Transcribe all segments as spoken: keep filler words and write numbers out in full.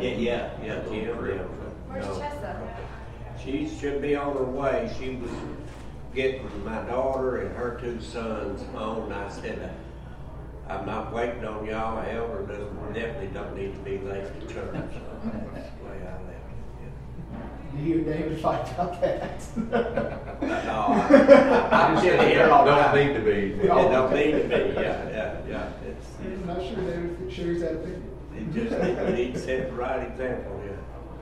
Yeah, yeah, yeah, Kim, yeah. Where's No. Tessa? She should be on her way. She was getting my daughter and her two sons on. I said, I'm not waiting on y'all. Elder doesn't, definitely don't need to be late to church. So that's the way I left it. Do you and David fight about that? Yeah. No, I, I'm sitting here all Don't night. need to be. It don't need to be. Yeah, yeah, yeah. It's, I'm not sure David shares that opinion. it just we need to set the right example. Yeah.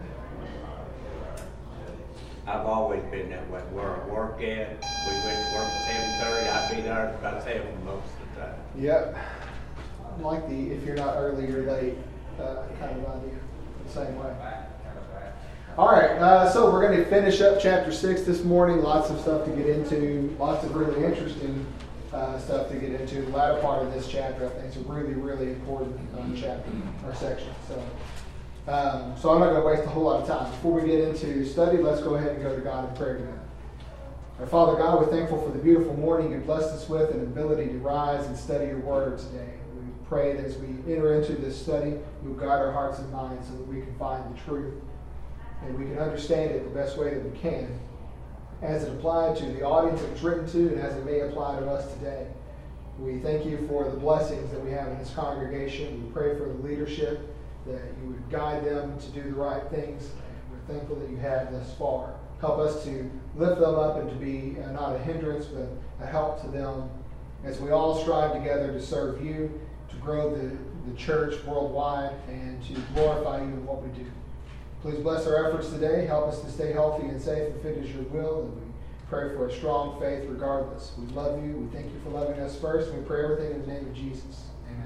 I've always been that way. Where I work at, we went to work at seven thirty. I'd be there about seven most of the time. Yep. I like the if you're not early, you're late uh, kind of idea. The same way. All right, uh, so we're going to finish up chapter six this morning. Lots of stuff to get into. Lots of really interesting uh, stuff to get into. The latter part of this chapter, I think, is a really, really important uh, chapter or section. So. Um, so I'm not going to waste a whole lot of time. Before we get into study, let's go ahead and go to God in prayer together. Our Father God, we're thankful for the beautiful morning you blessed us with and ability to rise and study your word today. We pray that as we enter into this study, you'll guide our hearts and minds so that we can find the truth and we can understand it the best way that we can as it applied to the audience it was written to and as it may apply to us today. We thank you for the blessings that we have in this congregation. We pray for the leadership, that you would guide them to do the right things. And we're thankful that you have thus far. Help us to lift them up and to be uh, not a hindrance, but a help to them as we all strive together to serve you, to grow the, the church worldwide, and to glorify you in what we do. Please bless our efforts today. Help us to stay healthy and safe and fit as your will. And we pray for a strong faith regardless. We love you. We thank you for loving us first. And we pray everything in the name of Jesus. Amen.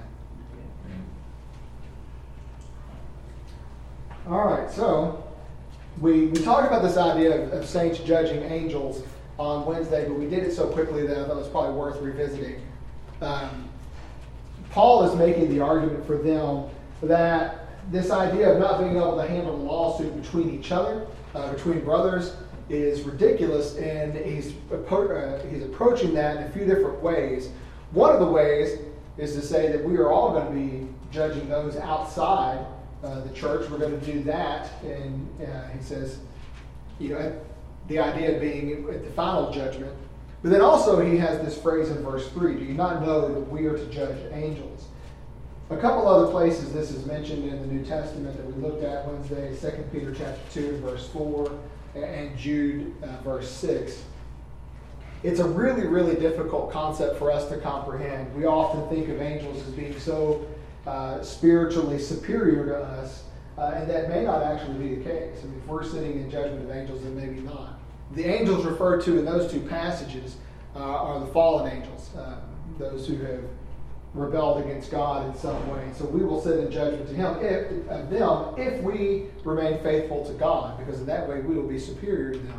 All right, so we, we talked about this idea of, of saints judging angels on Wednesday, but we did it so quickly that I thought it was probably worth revisiting. Um, Paul is making the argument for them that this idea of not being able to handle a lawsuit between each other, uh, between brothers, is ridiculous, and he's, uh, he's approaching that in a few different ways. One of the ways is to say that we are all going to be judging those outside Uh, the church. We're going to do that, and uh, he says, you know, the idea being at the final judgment. But then also he has this phrase in verse three, do you not know that we are to judge angels? A couple other places this is mentioned in the New Testament that we looked at Wednesday, Second Peter chapter two, verse four, and Jude, uh, verse six. It's a really, really difficult concept for us to comprehend. We often think of angels as being so Uh, spiritually superior to us, uh, and that may not actually be the case. I mean, if we're sitting in judgment of angels, then maybe not. The angels referred to in those two passages uh, are the fallen angels, uh, those who have rebelled against God in some way. So we will sit in judgment to Him if, of them if we remain faithful to God, because in that way we will be superior to them.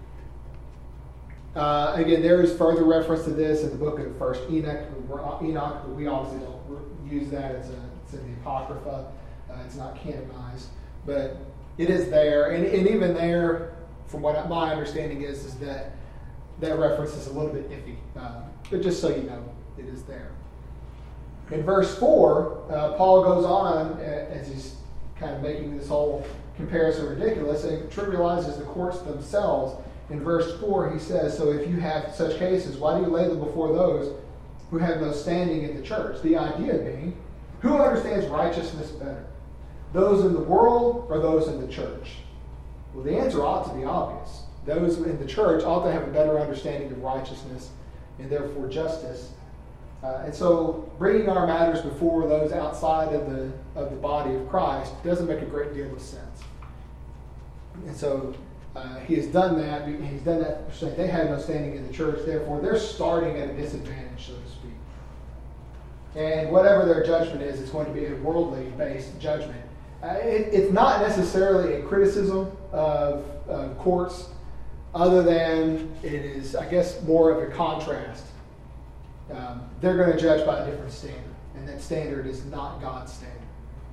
Uh, again, there is further reference to this in the book of First Enoch. Enoch, but we obviously don't use that. It's, a, it's in the Apocrypha. Uh, it's not canonized, but it is there. And, and even there, from what my understanding is, is that that reference is a little bit iffy. Uh, but just so you know, it is there. In verse four, uh, Paul goes on, uh, as he's kind of making this whole comparison ridiculous, and trivializes the courts themselves. In verse four, he says, so if you have such cases, why do you lay them before those who have no standing in the church? The idea being, who understands righteousness better? Those in the world or those in the church? Well, the answer ought to be obvious. Those in the church ought to have a better understanding of righteousness and therefore justice. Uh, and so bringing our matters before those outside of the, of the body of Christ doesn't make a great deal of sense. And so Uh, he has done that. He's done that. They have no standing in the church. Therefore, they're starting at a disadvantage, so to speak. And whatever their judgment is, it's going to be a worldly-based judgment. Uh, it, it's not necessarily a criticism of uh, courts, other than it is, I guess, more of a contrast. Um, they're going to judge by a different standard, and that standard is not God's standard.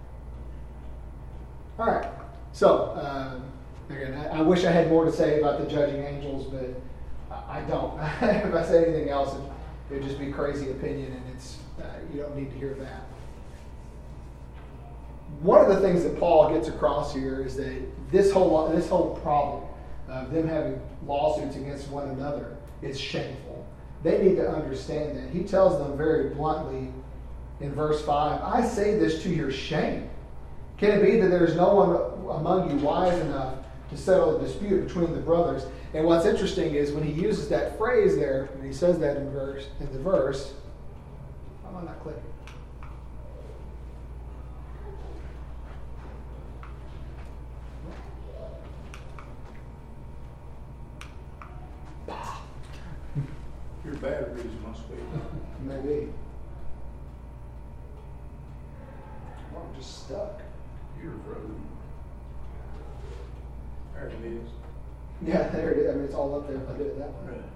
All right. So. Um, Again, I, I wish I had more to say about the judging angels, but I, I don't. If I say anything else, it would just be crazy opinion, and it's uh, you don't need to hear that. one of the things that Paul gets across here is that this whole this whole problem of them having lawsuits against one another is shameful. They need to understand that. He tells them very bluntly in verse five, I say this to your shame. Can it be that there is no one among you wise enough to settle a dispute between the brothers? And what's interesting is when he uses that phrase there, when he says that in verse in the verse, how am I not clicking? Your batteries must be. Maybe. Oh, I'm just stuck. You're frozen. There it is. Yeah, there it is. I mean, it's all up there if I did it that way. Right.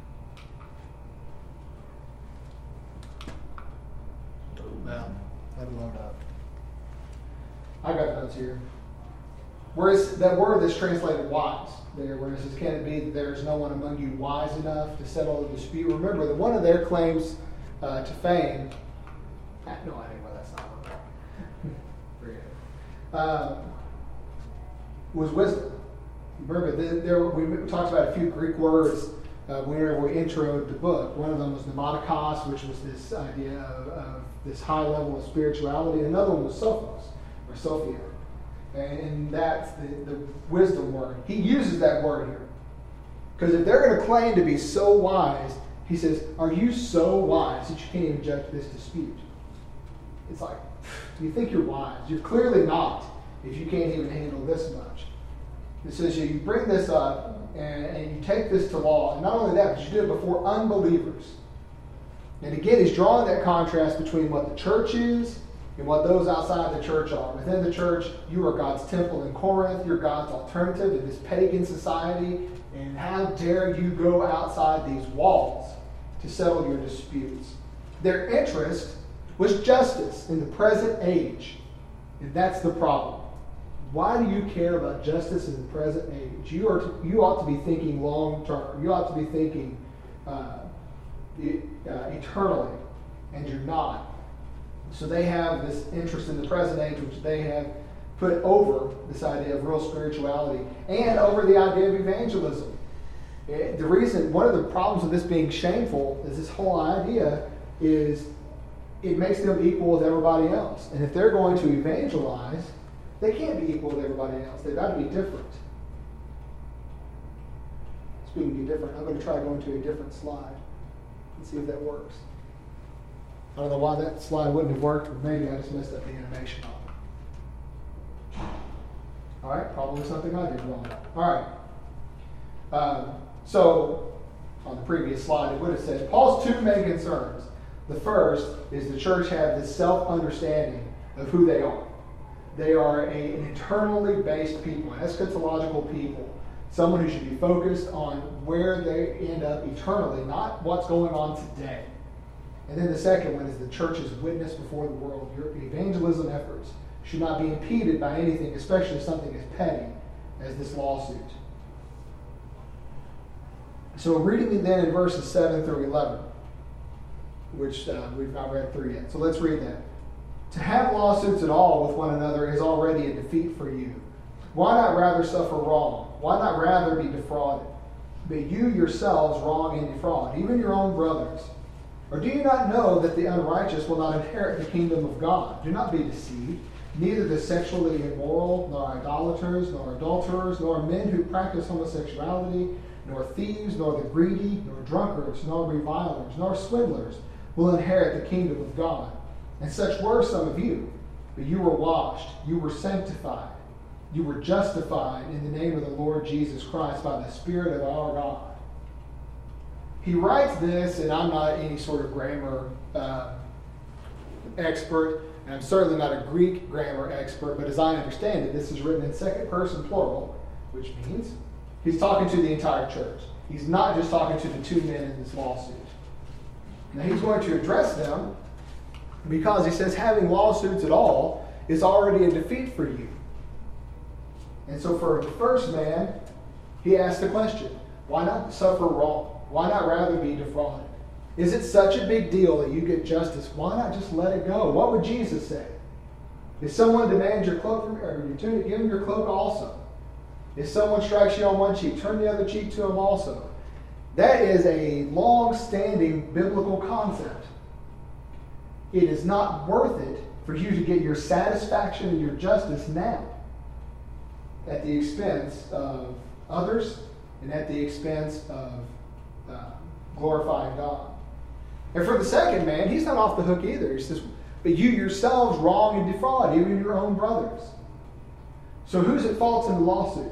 Well, that'll load up. I got notes here. Whereas that word that's translated wise, there, where it says, can it be that there is no one among you wise enough to settle a dispute? Remember that one of their claims uh, to fame, I have no idea why that's not one. Forget it. Um, was wisdom. Remember, the, there, we talked about a few Greek words uh, whenever we introed the book. One of them was pneumatikos, which was this idea of, of this high level of spirituality. Another one was sophos, or sophia. And that's the, the wisdom word. He uses that word here. Because if they're going to claim to be so wise, he says, are you so wise that you can't even judge this dispute? It's like, you think you're wise. You're clearly not if you can't even handle this much. It says you bring this up and, and you take this to law. And not only that, but you do it before unbelievers. And again, he's drawing that contrast between what the church is and what those outside the church are. Within the church, you are God's temple in Corinth. You're God's alternative in this pagan society. And how dare you go outside these walls to settle your disputes? Their interest was justice in the present age. And that's the problem. Why do you care about justice in the present age? You are to, you ought to be thinking long term. You ought to be thinking uh, uh, eternally. And you're not. So they have this interest in the present age, which they have put over this idea of real spirituality and over the idea of evangelism. It, the reason, one of the problems of this being shameful is this whole idea is it makes them equal with everybody else. And if they're going to evangelize, they can't be equal with everybody else. They've got to be different. Speaking of different, I'm going to try going to a different slide and see if that works. I don't know why that slide wouldn't have worked, but maybe I just messed up the animation on it. All right, probably something I did wrong. All right. Um, so, on the previous slide, it would have said, Paul's two main concerns. The first is the church have this self-understanding of who they are. They are a, an eternally based people, an eschatological people, someone who should be focused on where they end up eternally, not what's going on today. And then the second one is the church's witness before the world. Your evangelism efforts should not be impeded by anything, especially something as petty as this lawsuit. So reading then in verses seven through eleven, which uh, we've not read through yet. So let's read that. To have lawsuits at all with one another is already a defeat for you. Why not rather suffer wrong? Why not rather be defrauded? But you yourselves wrong and defraud, even your own brothers. Or do you not know that the unrighteous will not inherit the kingdom of God? Do not be deceived. Neither the sexually immoral, nor idolaters, nor adulterers, nor men who practice homosexuality, nor thieves, nor the greedy, nor drunkards, nor revilers, nor swindlers will inherit the kingdom of God. And such were some of you. But you were washed, you were sanctified, you were justified in the name of the Lord Jesus Christ by the Spirit of our God. He writes this, and I'm not any sort of grammar uh, expert, and I'm certainly not a Greek grammar expert, but as I understand it, this is written in second person plural, which means he's talking to the entire church. He's not just talking to the two men in this lawsuit. Now he's going to address them because he says having lawsuits at all is already a defeat for you. And so for the first man, he asked the question, why not suffer wrong? Why not rather be defrauded? Is it such a big deal that you get justice? Why not just let it go? What would Jesus say? If someone demands your cloak from, or your tunic, give him your cloak also. If someone strikes you on one cheek, turn the other cheek to him also. That is a long-standing biblical concept. It is not worth it for you to get your satisfaction and your justice now at the expense of others and at the expense of uh, glorifying God. And for the second man, he's not off the hook either. He says, but you yourselves wrong and defraud even your own brothers. So who's at fault in the lawsuit?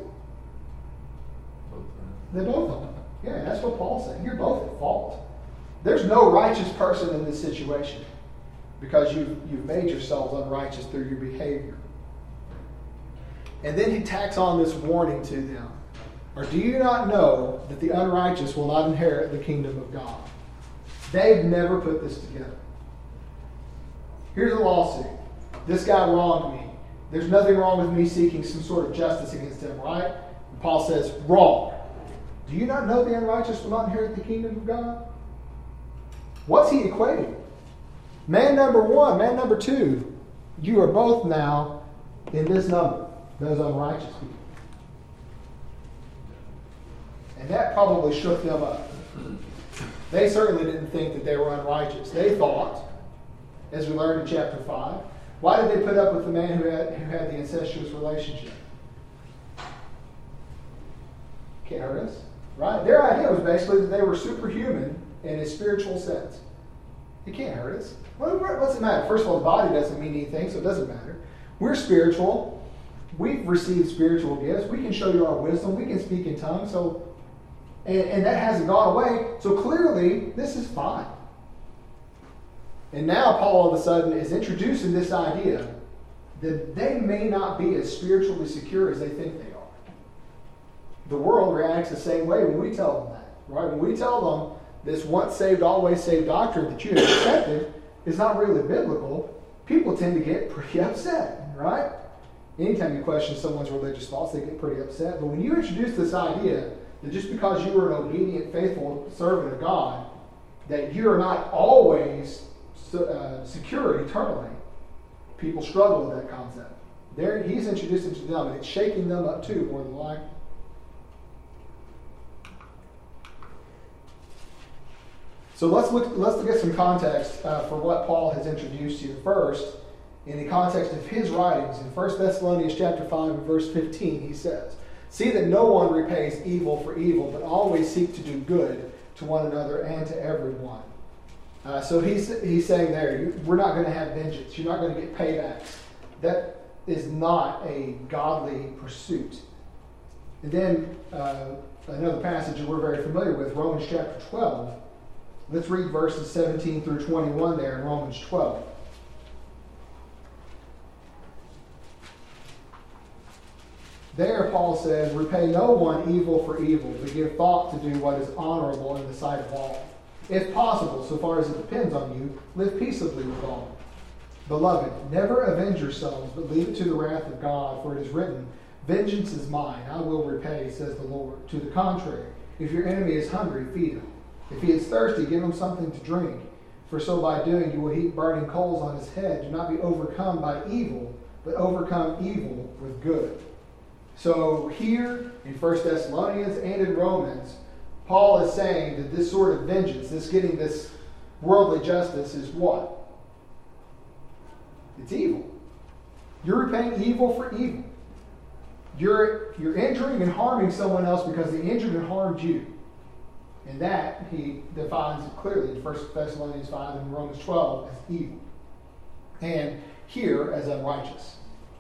They both of them. Yeah, that's what Paul's saying. You're both at fault. There's no righteous person in this situation because you've, you've made yourselves unrighteous through your behavior. And then he tacks on this warning to them. Or do you not know that the unrighteous will not inherit the kingdom of God? They've never put this together. Here's a lawsuit. This guy wronged me. There's nothing wrong with me seeking some sort of justice against him, right? And Paul says, wrong. Do you not know the unrighteous will not inherit the kingdom of God? What's he equating? Man number one, man number two, you are both now in this number, those unrighteous people. And that probably shook them up. They certainly didn't think that they were unrighteous. They thought, as we learned in chapter five, why did they put up with the man who had, who had the incestuous relationship? Can't hurt us, right? Their idea was basically that they were superhuman in a spiritual sense. It can't hurt us. What's it matter? First of all, the body doesn't mean anything, so it doesn't matter. We're spiritual. We've received spiritual gifts. We can show you our wisdom. We can speak in tongues. So, and, and that hasn't gone away. So clearly, this is fine. And now Paul all of a sudden is introducing this idea that they may not be as spiritually secure as they think they are. The world reacts the same way when we tell them that, right? When we tell them this once saved, always saved doctrine that you have accepted is not really biblical, people tend to get pretty upset, right? Anytime you question someone's religious thoughts, they get pretty upset. But when you introduce this idea that just because you are an obedient, faithful servant of God, that you are not always uh, secure eternally, people struggle with that concept. There, he's introducing to them, and it's shaking them up too, more than likely. So let's look. Let's look at some context uh, for what Paul has introduced here first. In the context of his writings, in First Thessalonians chapter five and verse fifteen, he says, "See that no one repays evil for evil, but always seek to do good to one another and to everyone." Uh, so he's he's saying there, you, we're not going to have vengeance. You're not going to get paybacks. That is not a godly pursuit. And then uh, another passage that we're very familiar with, Romans chapter twelve. Let's read verses seventeen through twenty-one there in Romans twelve. There, Paul says, "Repay no one evil for evil, but give thought to do what is honorable in the sight of all. If possible, so far as it depends on you, live peaceably with all. Beloved, never avenge yourselves, but leave it to the wrath of God, for it is written, 'Vengeance is mine, I will repay,' says the Lord. To the contrary, if your enemy is hungry, feed him. If he is thirsty, give him something to drink. For so by doing you will heap burning coals on his head. Do not be overcome by evil, but overcome evil with good." So here in First Thessalonians and in Romans, Paul is saying that this sort of vengeance, this getting this worldly justice is what? It's evil. You're repaying evil for evil. You're, you're injuring and harming someone else because they injured and harmed you. And that he defines clearly in First Thessalonians five and Romans twelve as evil. And here as unrighteous.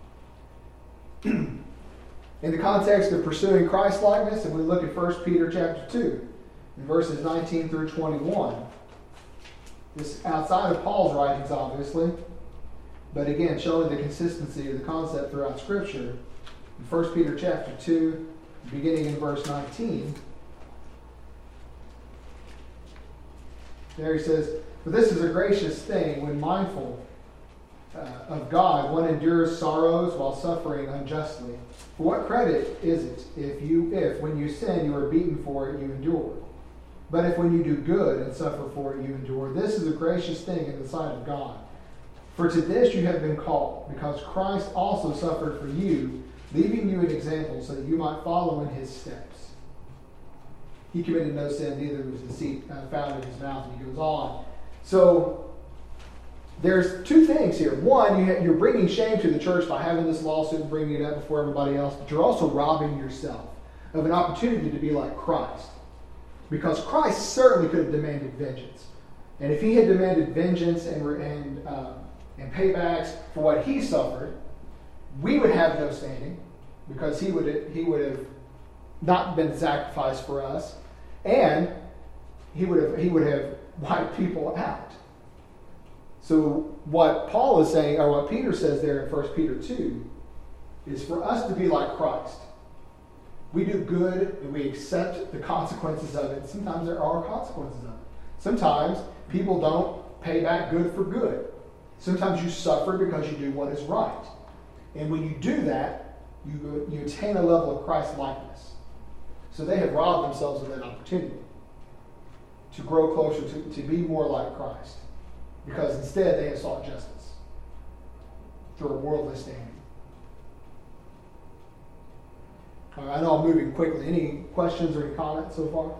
In the context of pursuing Christ-likeness, and we look at First Peter chapter two, in verses nineteen through twenty-one. This outside of Paul's writings, obviously, but again, showing the consistency of the concept throughout Scripture. In First Peter chapter two, beginning in verse nineteen, there he says, "For this is a gracious thing when mindful uh, of God, one endures sorrows while suffering unjustly. For what credit is it if you, if when you sin you are beaten for it, you endure? But if when you do good and suffer for it, you endure, this is a gracious thing in the sight of God. For to this you have been called, because Christ also suffered for you, leaving you an example so that you might follow in his steps. He committed no sin, neither was deceit uh, found in his mouth. And he goes on. So there's two things here. One, you ha- you're bringing shame to the church by having this lawsuit and bringing it up before everybody else, but you're also robbing yourself of an opportunity to be like Christ. Because Christ certainly could have demanded vengeance. And if he had demanded vengeance and, and, uh, and paybacks for what he suffered, we would have no standing, because he would he would have not been sacrificed for us, and he would have he would have wiped people out. So what Paul is saying, or what Peter says there in First Peter two, is for us to be like Christ. We do good and we accept the consequences of it. Sometimes there are consequences of it. Sometimes people don't pay back good for good. Sometimes you suffer because you do what is right. And when you do that, you, you attain a level of Christ-likeness. So they have robbed themselves of that opportunity to grow closer, to, to be more like Christ. Because instead they have sought justice through a worldly standing. All right, I know I'm moving quickly. Any questions or any comments so far?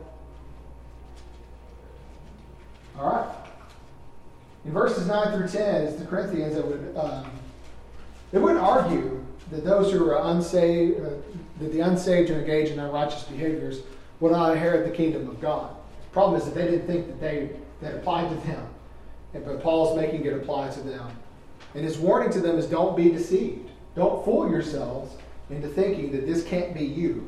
All right. In verses nine through ten, it's the Corinthians that would... Um, They wouldn't argue that those who are unsaved, uh, that the unsaved who engage in unrighteous behaviors will not inherit the kingdom of God. The problem is that they didn't think that they that applied to them, but Paul's making it apply to them. And his warning to them is, don't be deceived. Don't fool yourselves into thinking that this can't be you.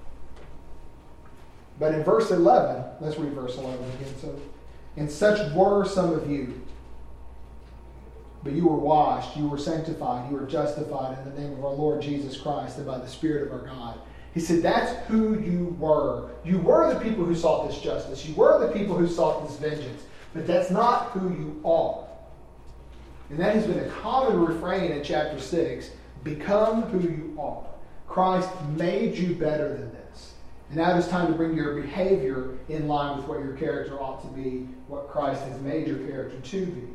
But in verse eleven, let's read verse eleven again. So, and such were some of you. But you were washed, you were sanctified, you were justified in the name of our Lord Jesus Christ and by the Spirit of our God. He said, that's who you were. You were the people who sought this justice. You were the people who sought this vengeance. But that's not who you are. And that has been a common refrain in chapter six. Become who you are. Christ made you better than this. And now it is time to bring your behavior in line with what your character ought to be, what Christ has made your character to be.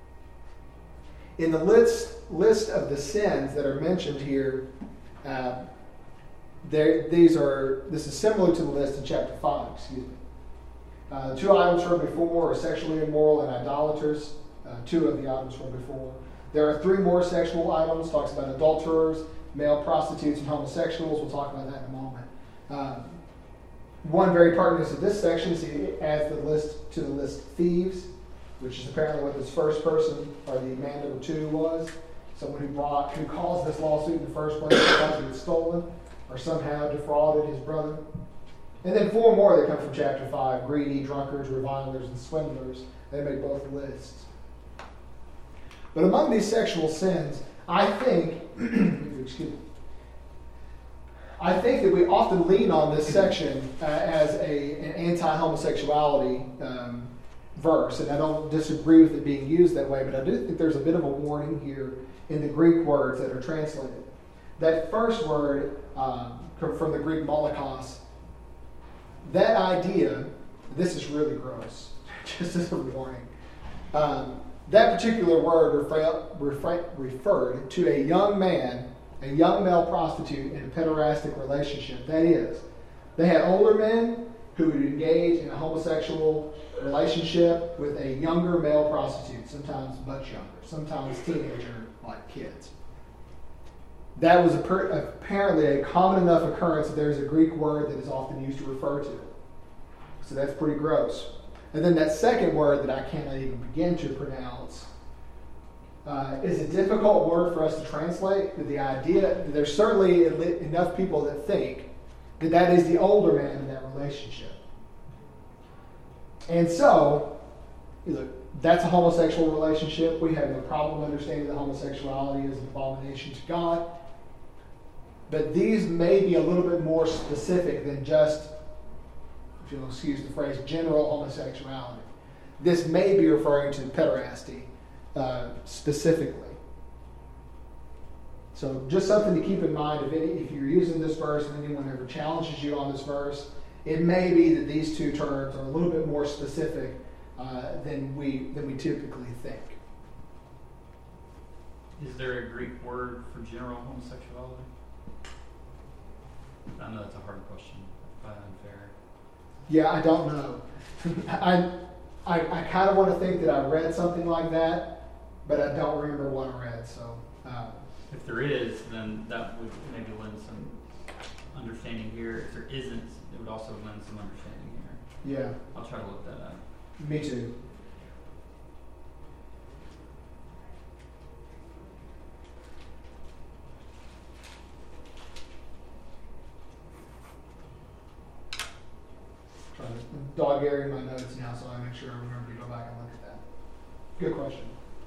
In the list, list of the sins that are mentioned here, uh, these are. This is similar to the list in chapter five. Excuse me. Uh, two items from before are sexually immoral and idolaters. Uh, two of the items from before. There are three more sexual items. Talks about adulterers, male prostitutes, and homosexuals. We'll talk about that in a moment. Uh, one very pertinent to this section is he adds the list to the list thieves, which is apparently what this first person, or the man number two, was. Someone who brought, who caused this lawsuit in the first place because he had stolen or somehow defrauded his brother. And then four more that come from chapter five: greedy, drunkards, revilers, and swindlers. They make both lists. But among these sexual sins, I think, excuse me, I think that we often lean on this section uh, as a, an anti-homosexuality um, verse, and I don't disagree with it being used that way, but I do think there's a bit of a warning here in the Greek words that are translated. That first word um, from the Greek molokos, that idea, this is really gross, just as a warning. Um, that particular word refer, refer, referred to a young man, a young male prostitute in a pederastic relationship. That is, they had older men who would engage in a homosexual relationship with a younger male prostitute, sometimes much younger, sometimes teenager-like kids. That was a per, apparently a common enough occurrence that there's a Greek word that is often used to refer to it. So that's pretty gross. And then that second word that I cannot even begin to pronounce uh, is a difficult word for us to translate. But the idea, there's certainly enough people that think that that is the older man in that relationship. And so, look, that's a homosexual relationship. We have no problem understanding that homosexuality is an abomination to God. But these may be a little bit more specific than just, if you'll excuse the phrase, general homosexuality. This may be referring to pederasty uh, specifically. So just something to keep in mind if, any, if you're using this verse and anyone ever challenges you on this verse, it may be that these two terms are a little bit more specific uh, than we than we typically think. Is there a Greek word for general homosexuality? I know that's a hard question. Probably unfair. Yeah, I don't know. I, I, I kind of want to think that I read something like that, but I don't remember what I read. So, uh, if there is, then that would maybe lend some understanding here. If there isn't, it would also lend some understanding here. Yeah. I'll try to look that up. Me too. Trying to dog area my notes now so I make sure I remember to go back and look at that. Good question.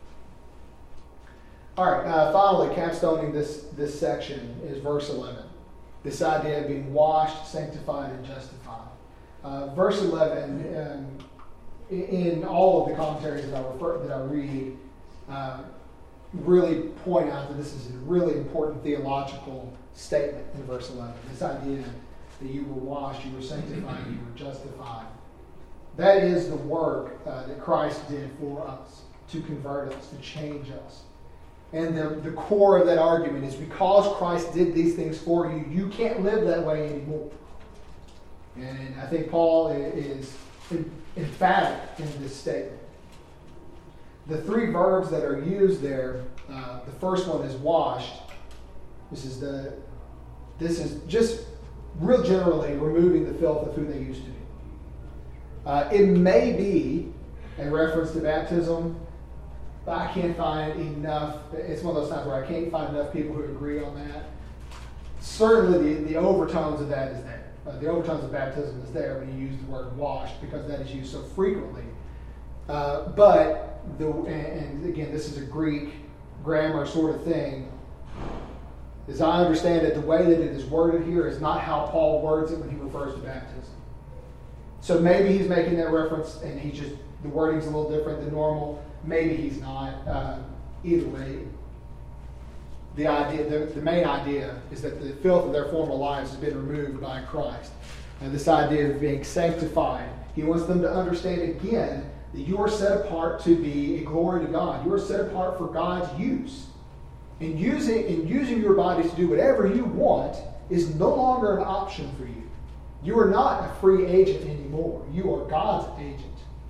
All right, uh, finally, capstoning this, this section is verse eleven. This idea of being washed, sanctified, and justified. Uh, verse eleven, um, in all of the commentaries that I refer that I read, uh, really point out that this is a really important theological statement in verse eleven. This idea that you were washed, you were sanctified, you were justified. That is the work uh, that Christ did for us, to convert us, to change us. And the, the core of that argument is because Christ did these things for you, you can't live that way anymore. And I think Paul is emphatic in this statement. The three verbs that are used there, uh, the first one is washed. This is the this is just real generally removing the filth of who they used to be. Uh, it may be a reference to baptism, but I can't find enough. It's one of those times where I can't find enough people who agree on that. Certainly, the, the overtones of that is there. Uh, the overtones of baptism is there when you use the word washed because that is used so frequently. Uh, but, the and, and again, this is a Greek grammar sort of thing. As I understand it, the way that it is worded here is not how Paul words it when he refers to baptism. So maybe he's making that reference and he just, the wording's a little different than normal. Maybe he's not. Uh, either way, the idea, the, the main idea is that the filth of their former lives has been removed by Christ. And this idea of being sanctified, he wants them to understand again that you are set apart to be a glory to God. You are set apart for God's use. And using, and using your body to do whatever you want is no longer an option for you. You are not a free agent anymore. You are God's agent.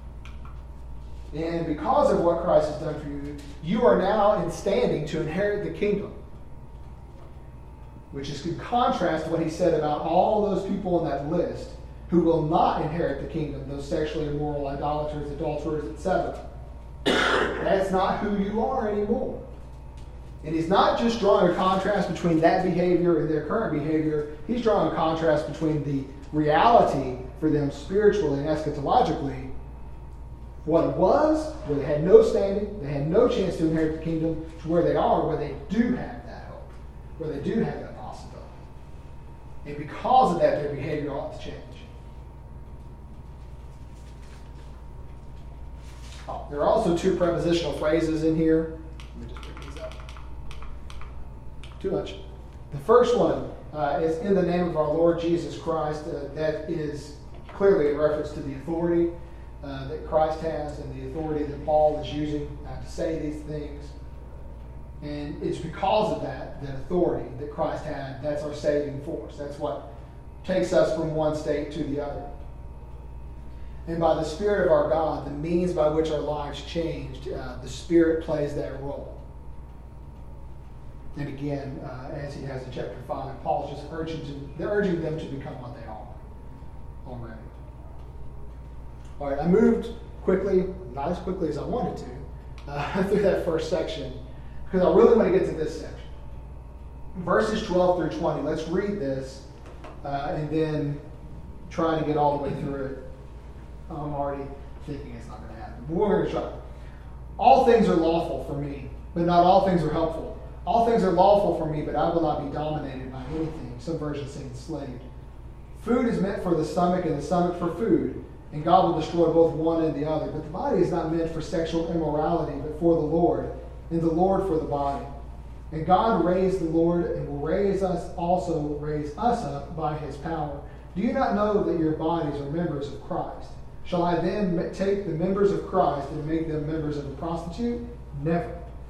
And because of what Christ has done for you, you are now in standing to inherit the kingdom. Which is in contrast to what he said about all those people in that list who will not inherit the kingdom, those sexually immoral, idolaters, adulterers, et cetera. That's not who you are anymore. And he's not just drawing a contrast between that behavior and their current behavior. He's drawing a contrast between the reality for them spiritually and eschatologically, what it was, where they had no standing, they had no chance to inherit the kingdom, to where they are, where they do have that hope, where they do have that possibility. And because of that, their behavior ought to change. Oh, there are also two prepositional phrases in here. Let me just pick these up. Too much. The first one uh, is in the name of our Lord Jesus Christ. Uh, that is clearly a reference to the authority uh, that Christ has and the authority that Paul is using uh, to say these things. And it's because of that, that authority that Christ had, that's our saving force. That's what takes us from one state to the other. And by the Spirit of our God, the means by which our lives changed, uh, the Spirit plays that role. And again, uh, as he has in chapter five, Paul's just urging, to, they're urging them to become what they are already. All right, I moved quickly, not as quickly as I wanted to, uh, through that first section, because I really want to get to this section. Verses twelve through twenty, let's read this, uh, and then try to get all the way through it. I'm already thinking it's not going to happen, but we're going to try. All things are lawful for me, but not all things are helpful. All things are lawful for me, but I will not be dominated by anything. Some versions say enslaved. Food is meant for the stomach and the stomach for food, and God will destroy both one and the other. But the body is not meant for sexual immorality, but for the Lord, and the Lord for the body. And God raised the Lord and will raise us also, raise us up by his power. Do you not know that your bodies are members of Christ? Shall I then take the members of Christ and make them members of a prostitute? Never.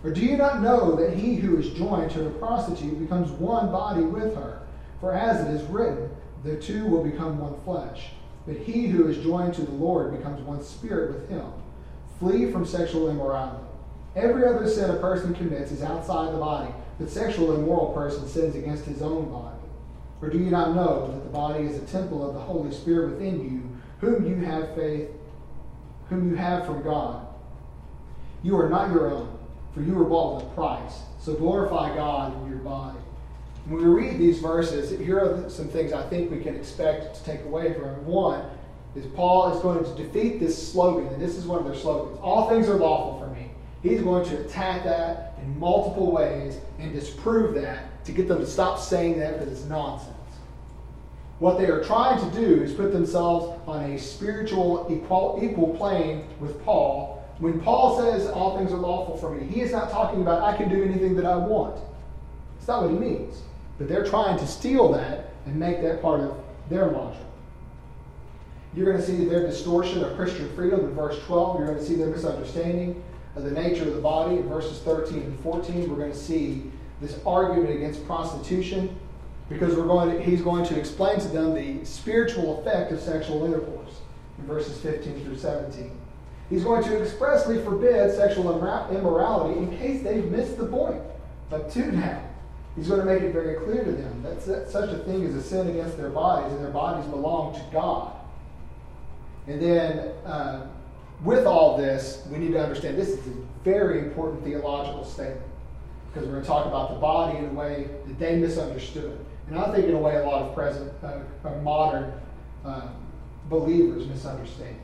Or do you not know that he who is joined to a prostitute becomes one body with her? For as it is written, the two will become one flesh. But he who is joined to the Lord becomes one spirit with him. Flee from sexual immorality. Every other sin a person commits is outside the body, but sexual immoral person sins against his own body. Or do you not know that the body is a temple of the Holy Spirit within you, whom you have faith, whom you have from God? You are not your own, for you were bought with a price. So glorify God in your body. When we read these verses, here are some things I think we can expect to take away from it. One is Paul is going to defeat this slogan, and this is one of their slogans. All things are lawful for me. He's going to attack that in multiple ways and disprove that to get them to stop saying that because it's nonsense. What they are trying to do is put themselves on a spiritual equal, equal plane with Paul. When Paul says all things are lawful for me, he is not talking about I can do anything that I want. It's not what he means. But they're trying to steal that and make that part of their mantra. You're going to see their distortion of Christian freedom in verse twelve. You're going to see their misunderstanding of the nature of the body in verses thirteen and fourteen. We're going to see this argument against prostitution because we're going to, he's going to explain to them the spiritual effect of sexual intercourse in verses fifteen through seventeen. He's going to expressly forbid sexual immorality in case they've missed the point up to now. He's going to make it very clear to them that such a thing is a sin against their bodies, and their bodies belong to God. And then, uh, with all this, we need to understand this is a very important theological statement because we're going to talk about the body in a way that they misunderstood. And I think in a way a lot of present, uh, uh, modern uh, believers misunderstand.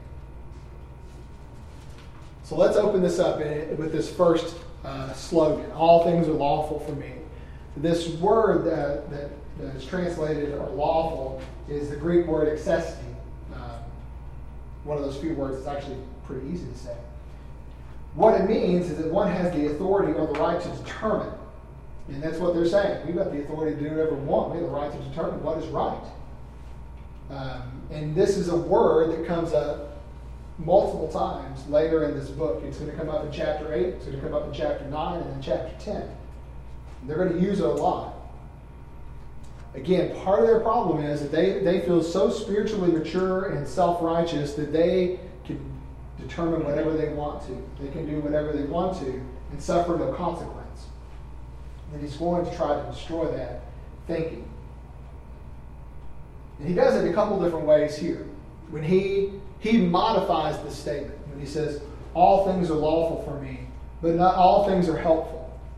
So let's open this up in, with this first uh, slogan, all things are lawful for me. This word that, that, that is translated or lawful is the Greek word exesti. Um, one of those few words that's actually pretty easy to say. What it means is that one has the authority or the right to determine. And that's what they're saying. We've got the authority to do whatever we want. We have the right to determine what is right. Um, and this is a word that comes up multiple times later in this book. It's going to come up in chapter eight, it's going to come up in chapter nine, and then chapter ten. They're going to use it a lot. Again, part of their problem is that they, they feel so spiritually mature and self-righteous that they can determine whatever they want to. They can do whatever they want to and suffer no consequence. And he's going to try to destroy that thinking. And he does it a couple different ways here. When he he modifies the statement, when he says, all things are lawful for me, but not all things are helpful.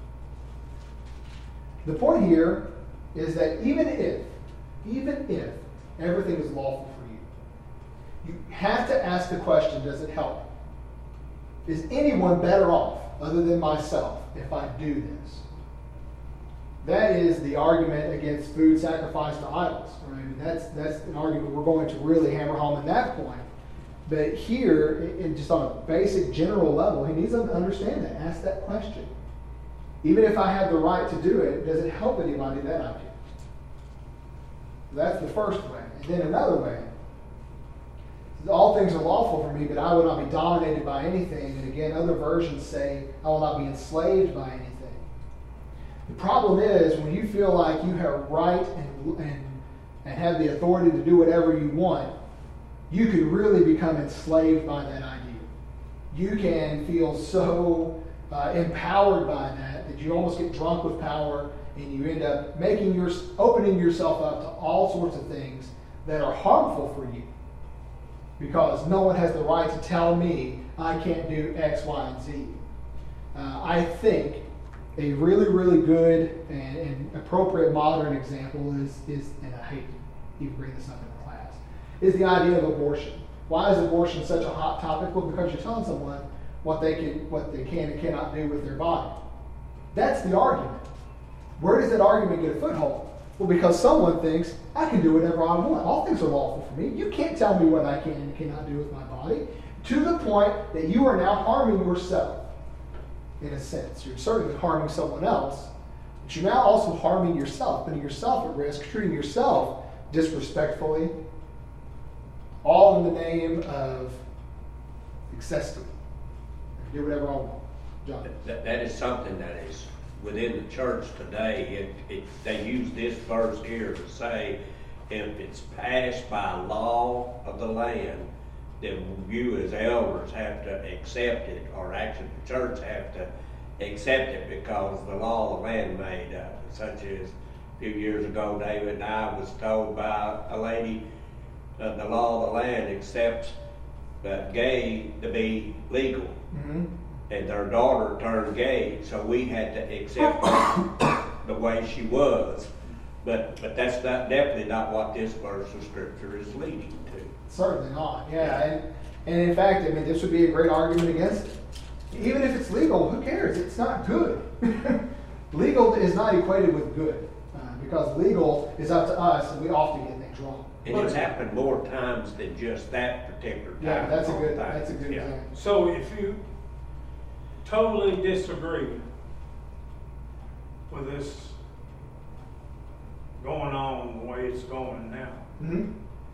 The point here is that even if, even if everything is lawful for you, you have to ask the question, does it help? Is anyone better off other than myself if I do this? That is the argument against food sacrificed to idols. Right? I mean, that's, that's an argument we're going to really hammer home at that point. But here, in, just on a basic general level, he needs to understand that. Ask that question. Even if I have the right to do it, does it help anybody that I do? That's the first way. And then another way, all things are lawful for me, but I will not be dominated by anything. And again, other versions say, I will not be enslaved by anything. The problem is, when you feel like you have right and, and, and have the authority to do whatever you want, you can really become enslaved by that idea. You can feel so uh, empowered by that that you almost get drunk with power, and you end up making your opening yourself up to all sorts of things that are harmful for you, because no one has the right to tell me I can't do X, Y, and Z. Uh, I think a really, really good and, and appropriate modern example is, is, and I hate to even bring this up in a class, is the idea of abortion. Why is abortion such a hot topic? Well, because you're telling someone what they can, what they can and cannot do with their body. That's the argument. Where does that argument get a foothold? Well, because someone thinks, I can do whatever I want. All things are lawful for me. You can't tell me what I can and cannot do with my body. To the point that you are now harming yourself, in a sense. You're certainly harming someone else, but you're now also harming yourself, putting yourself at risk, treating yourself disrespectfully, all in the name of excessi. I can do whatever I want. John. That, that is something that is within the church today. It, it, they use this verse here to say, if it's passed by law of the land, then you as elders have to accept it, or actually the church have to accept it because the law of the land made up. Such as a few years ago, David and I was told by a lady that the law of the land accepts uh, gay to be legal. Mm-hmm. And their daughter turned gay, so we had to accept her the way she was. But but that's not, definitely not what this verse of scripture is leading to. Certainly not. Yeah, and and in fact, I mean, this would be a great argument against it. Even if it's legal, who cares? It's not good. Legal is not equated with good, uh, because legal is up to us, and we often get things wrong. And it's happened more times than just that particular time. Yeah, that's a good. Time. That's a good Yeah. example. So if you totally disagree with this going on the way it's going now, Mm-hmm.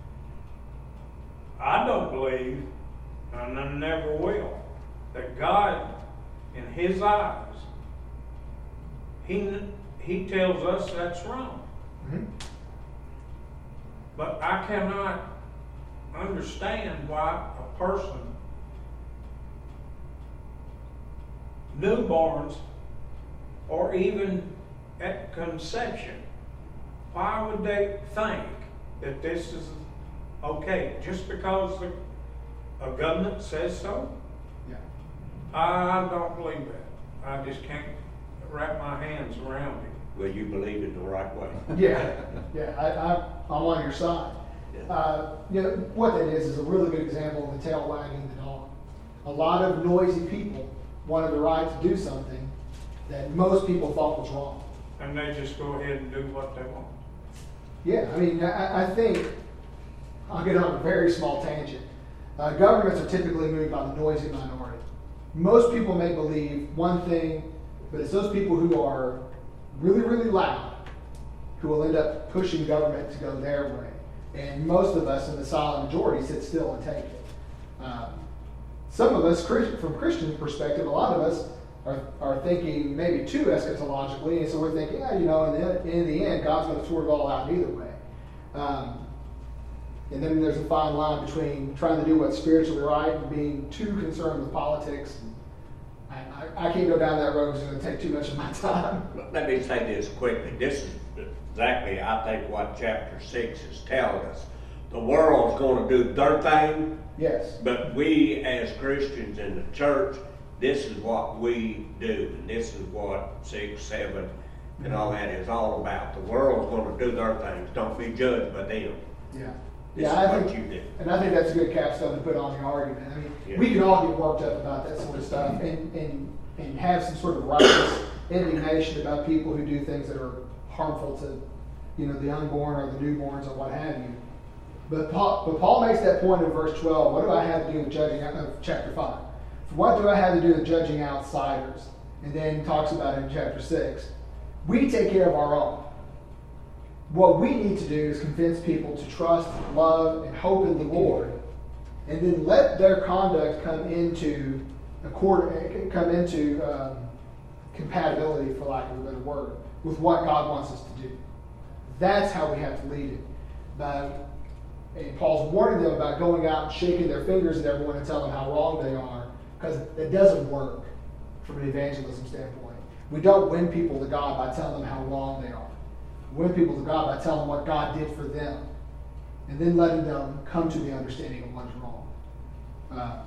I don't believe, and I never will, that God, in His eyes, He He tells us that's wrong. Mm-hmm. But I cannot understand why a person, newborns, or even at conception, why would they think that this is okay just because the a government says so? Yeah. I don't believe that. I just can't wrap my hands around it. Well, you believe it the right way. Yeah, yeah, I, I, I'm on your side. Yeah. Uh, you know, what that is is a really good example of the tail wagging the dog. A lot of noisy people wanted the right to do something that most people thought was wrong. And they just go ahead and do what they want. Yeah, I mean, I, I think, I'll get on a very small tangent. Uh, governments are typically moved by the noisy minority. Most people may believe one thing, but it's those people who are really, really loud who will end up pushing government to go their way. And most of us in the silent majority sit still and take it. Um, some of us, from Christian perspective, a lot of us are, are thinking maybe too eschatologically, and so we're thinking, yeah, you know, in the, in the end, God's going to sort it all out either way. Um, and then there's a fine line between trying to do what's spiritually right and being too concerned with politics. I, I, I can't go down that road because it's going to take too much of my time. Let me say this quickly. This is exactly, I think, what chapter six is telling us. The world's going to do their thing, Yes. but we as Christians in the church, this is what we do. And this is what six, seven, and all that is all about. The world's going to do their things. Don't be judged by them. Yeah. This yeah, is I what think, you do. And I think that's a good capstone to put on the argument. I mean, Yeah. we can all get worked up about that sort of stuff and, and, and have some sort of righteous indignation about people who do things that are harmful to, you know, the unborn or the newborns or what have you. But Paul, but Paul makes that point in verse twelve. What do I have to do with judging, uh, chapter five? What do I have to do with judging outsiders? And then talks about it in chapter six. We take care of our own. What we need to do is convince people to trust, love, and hope in the Lord, and then let their conduct come into accord, come into um, compatibility, for lack of a better word, with what God wants us to do. That's how we have to lead it. By, and Paul's warning them about going out and shaking their fingers at everyone and telling them how wrong they are, because it doesn't work from an evangelism standpoint. We don't win people to God by telling them how wrong they are. We win people to God by telling them what God did for them, and then letting them come to the understanding of what's wrong. Uh,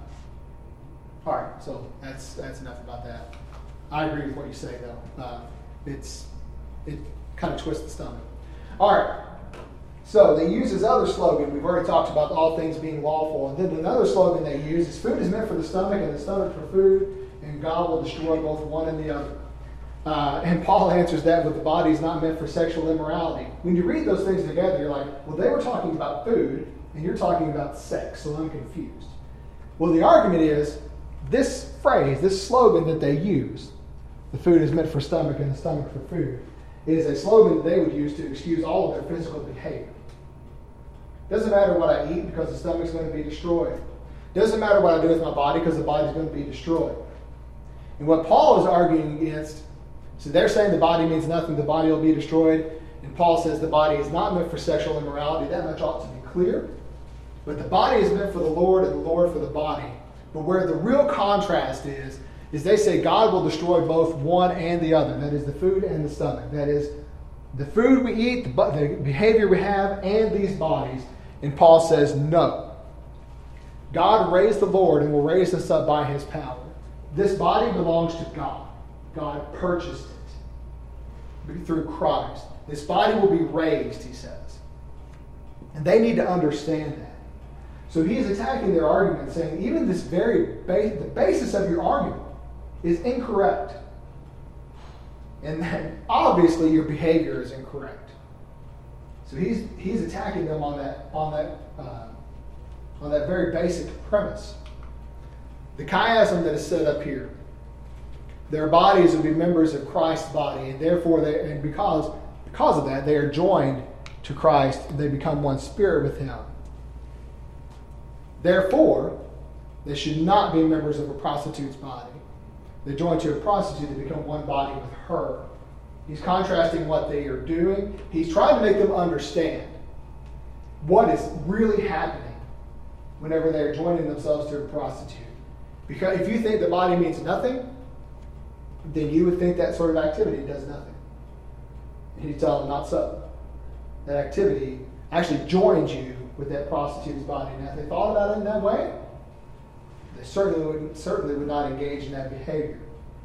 all right, so that's that's enough about that. I agree with what you say, though. Uh, it's it kind of twists the stomach. All right. So they use this other slogan. We've already talked about all things being lawful. And then another slogan they use is food is meant for the stomach and the stomach for food, and God will destroy both one and the other. Uh, and Paul answers that with the body is not meant for sexual immorality. When you read those things together, you're like, well, they were talking about food, and you're talking about sex, so I'm confused. Well, the argument is this phrase, this slogan that they use, the food is meant for stomach and the stomach for food, is a slogan that they would use to excuse all of their physical behavior. Doesn't matter what I eat because the stomach's going to be destroyed. Doesn't matter what I do with my body because the body's going to be destroyed. And what Paul is arguing against, so they're saying the body means nothing, the body will be destroyed. And Paul says the body is not meant for sexual immorality. That much ought to be clear. But the body is meant for the Lord and the Lord for the body. But where the real contrast is, is they say God will destroy both one and the other. That is the food and the stomach. That is the food we eat, the, the behavior we have, and these bodies. And Paul says no. God raised the Lord and will raise us up by his power. This body belongs to God. God purchased it through Christ. This body will be raised, he says. And they need to understand that. So he is attacking their argument, saying even this very base, the basis of your argument is incorrect. And that obviously your behavior is incorrect. So he's he's attacking them on that on that uh, on that very basic premise. The chiasm that is set up here, their bodies will be members of Christ's body, and therefore they and because because of that they are joined to Christ, and they become one spirit with him. Therefore, they should not be members of a prostitute's body. They join to a prostitute, they become one body with her. He's contrasting what they are doing. He's trying to make them understand what is really happening whenever they're joining themselves to a prostitute. Because if you think the body means nothing, then you would think that sort of activity does nothing. And he's telling them not so. That activity actually joins you with that prostitute's body. Now, if they thought about it in that way, they certainly would, certainly would not engage in that behavior.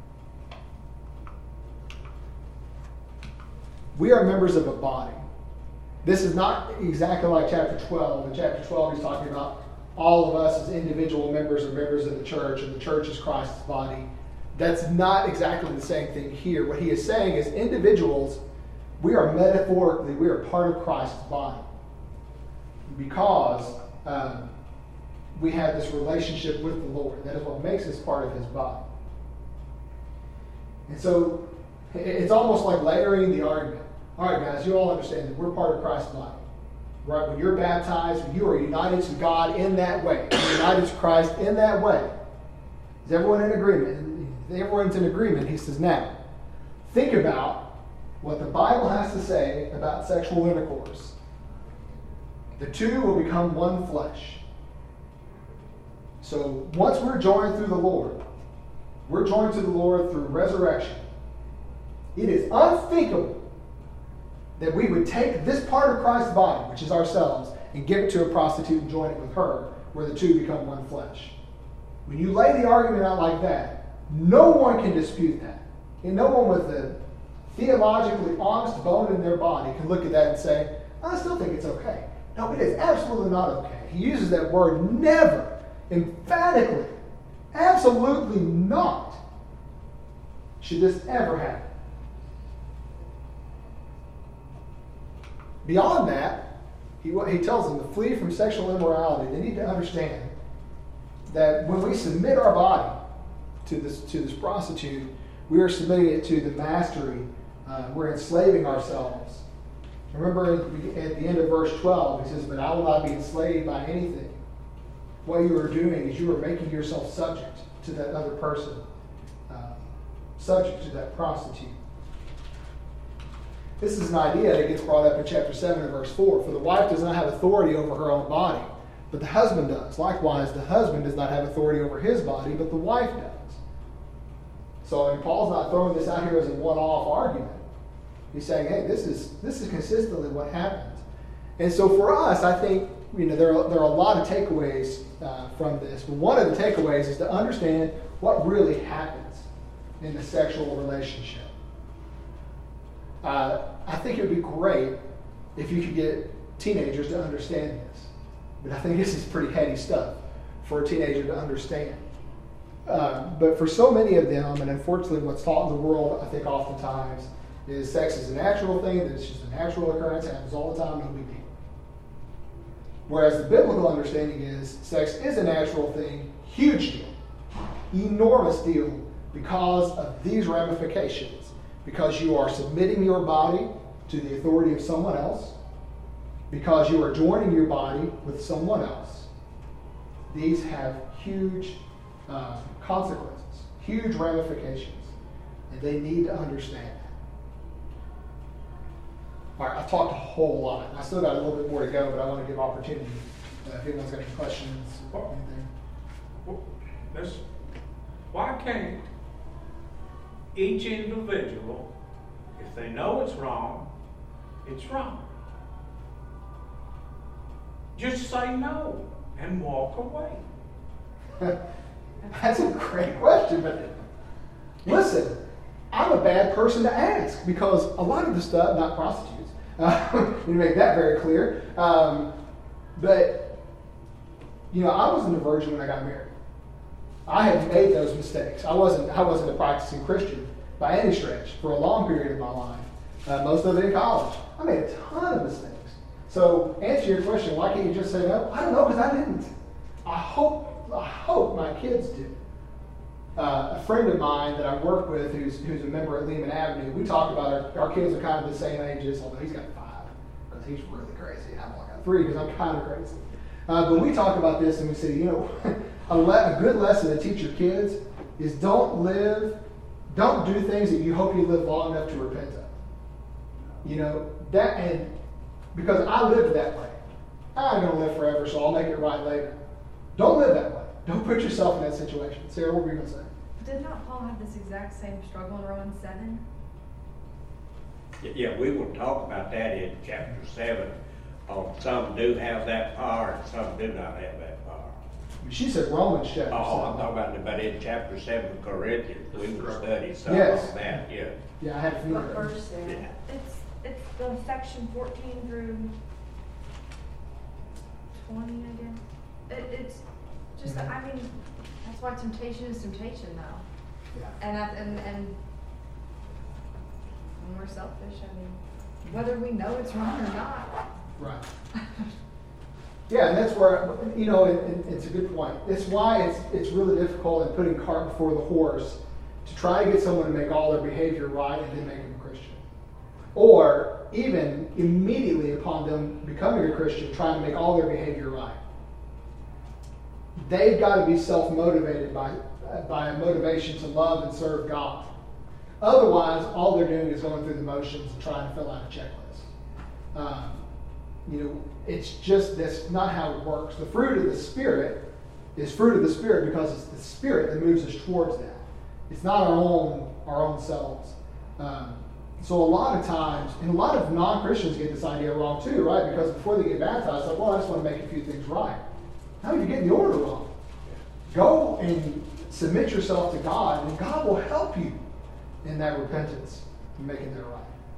We are members of a body. This is not exactly like chapter twelve. In chapter twelve, he's talking about all of us as individual members or members of the church, and the church is Christ's body. That's not exactly the same thing here. What he is saying is individuals, we are metaphorically, we are part of Christ's body. Because um, we have this relationship with the Lord. That is what makes us part of his body. And so it's almost like layering the argument. All right, guys, you all understand that we're part of Christ's body. Right? When you're baptized, when you are united to God in that way, you're united to Christ in that way. Is everyone in agreement? If everyone's in agreement, he says, now, think about what the Bible has to say about sexual intercourse. The two will become one flesh. So once we're joined through the Lord, we're joined to the Lord through resurrection. It is unthinkable that we would take this part of Christ's body, which is ourselves, and give it to a prostitute and join it with her, where the two become one flesh. When you lay the argument out like that, no one can dispute that. And no one with a theologically honest bone in their body can look at that and say, I still think it's okay. No, it is absolutely not okay. He uses that word never, emphatically, absolutely not. Should this ever happen? Beyond that, he, he tells them to flee from sexual immorality. They need to understand that when we submit our body to this, to this prostitute, we are submitting it to the mastery. Uh, we're enslaving ourselves. Remember at the end of verse twelve, he says, but I will not be enslaved by anything. What you are doing is you are making yourself subject to that other person, uh, subject to that prostitute. This is an idea that gets brought up in chapter seven and verse four. For the wife does not have authority over her own body, but the husband does. Likewise, the husband does not have authority over his body, but the wife does. So I mean, Paul's not throwing this out here as a one-off argument. He's saying, hey, this is this is consistently what happens. And so for us, I think you know there are, there are a lot of takeaways uh, from this. But one of the takeaways is to understand what really happens in the sexual relationship. Uh, I think it would be great if you could get teenagers to understand this. But I think this is pretty heady stuff for a teenager to understand. Uh, but for so many of them, and unfortunately what's taught in the world, I think oftentimes, is sex is a natural thing, that it's just a natural occurrence, it happens all the time, no big deal. Whereas the biblical understanding is sex is a natural thing, huge deal, enormous deal, because of these ramifications. Because you are submitting your body to the authority of someone else, because you are joining your body with someone else. These have huge uh, consequences, huge ramifications, and they need to understand that. All right, I've talked a whole lot. I still got a little bit more to go, but I want to give opportunity. Uh, if anyone's got any questions or anything. Well, this, why can't each individual, if they know it's wrong, it's wrong, just say no and walk away? That's a great question, but listen, I'm a bad person to ask because a lot of the stuff, not prostitutes, uh, let me make that very clear. Um, but, you know, I wasn't a virgin when I got married. I had made those mistakes. I wasn't, I wasn't a practicing Christian by any stretch for a long period of my life, uh, most of it in college. I made a ton of mistakes. So, answer your question, why can't you just say no? I don't know, because I didn't. I hope, I hope my kids do. Uh, a friend of mine that I work with who's, who's a member at Lehman Avenue, we talk about our, our kids are kind of the same ages, although he's got five, because he's really crazy. I've only got three, because I'm kind of crazy. Uh, but we talk about this and we say, you know, a, le- a good lesson to teach your kids is don't live, don't do things that you hope you live long enough to repent of. You know, that, and because I lived that way. I'm going to live forever, so I'll make it right later. Don't live that way. Don't put yourself in that situation. Sarah, what were you going to say? Did not Paul have this exact same struggle in Romans seven? Yeah, we will talk about that in chapter seven. Um, some do have that power and some do not have that power. She said Romans chapter Oh, I'm seven. talking about, but in chapter seven of Corinthians, we will study some Yes. of that, yeah. Yeah, I had a feeling. What verse? Yeah. It's it's the section fourteen through twenty, I guess. It, it's just that, I mean, that's why temptation is temptation, though. Yeah. And that, and and when we're selfish, I mean, whether we know it's wrong or not. Right. Yeah, and that's where, you know, it, it, it's a good point. It's why it's it's really difficult in putting cart before the horse to try to get someone to make all their behavior right and then make them a Christian. Or even immediately upon them becoming a Christian, trying to make all their behavior right. They've got to be self-motivated by, by a motivation to love and serve God. Otherwise, all they're doing is going through the motions and trying to fill out a checklist. Um, you know, it's just, that's not how it works. The fruit of the Spirit is fruit of the Spirit because it's the Spirit that moves us towards that. It's not our own, our own selves. Um, so a lot of times, and a lot of non-Christians get this idea wrong too, right? Because before they get baptized, like, well, I just want to make a few things right. How are you getting the order wrong? Go and submit yourself to God, and God will help you in that repentance and making that right.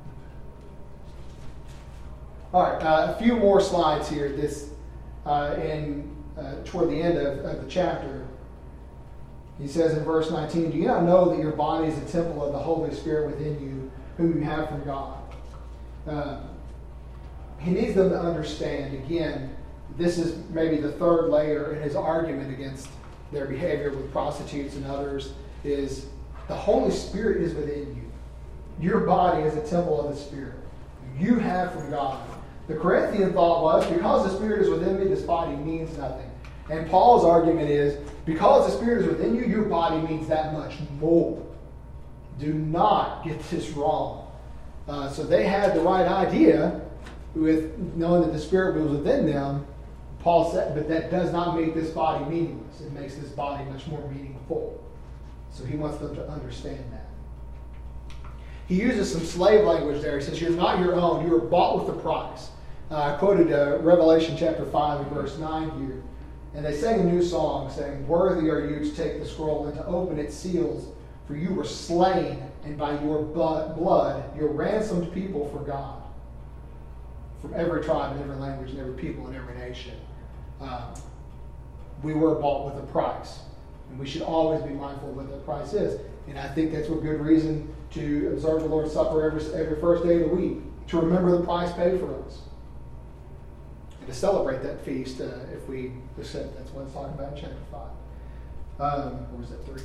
All right, uh, a few more slides here. This uh, in uh, toward the end of, of the chapter, he says in verse nineteen, "Do you not know that your body is a temple of the Holy Spirit within you, whom you have from God?" Uh, he needs them to understand, again, this is maybe the third layer in his argument against their behavior with prostitutes and others, is the Holy Spirit is within you. Your body is a temple of the Spirit. You have from God. The Corinthian thought was, because the Spirit is within me, this body means nothing. And Paul's argument is, because the Spirit is within you, your body means that much more. Do not get this wrong. Uh, so they had the right idea with knowing that the Spirit was within them. Paul said, but that does not make this body meaningless. It makes this body much more meaningful. So he wants them to understand that. He uses some slave language there. He says, you're not your own. You were bought with a price. Uh, I quoted uh, Revelation chapter five and verse nine here. And they sang a new song saying, worthy are you to take the scroll and to open its seals, for you were slain, and by your blood you're ransomed people for God, from every tribe and every language and every people and every nation. Um, we were bought with a price. And we should always be mindful of what that price is. And I think that's a good reason to observe the Lord's Supper every, every first day of the week, to remember the price paid for us. And to celebrate that feast, uh, if we accept that's what it's talking about in chapter five. Um, or was that three?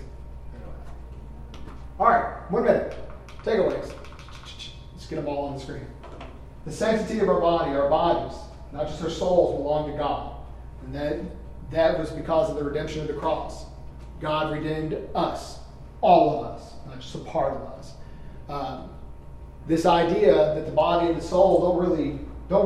All right, one minute. Takeaways. Let's get them all on the screen. The sanctity of our body, our bodies, not just our souls, belong to God. And that, that was because of the redemption of the cross. God redeemed us. all of us, not just a part of us. Um, this idea that the body and the soul don't really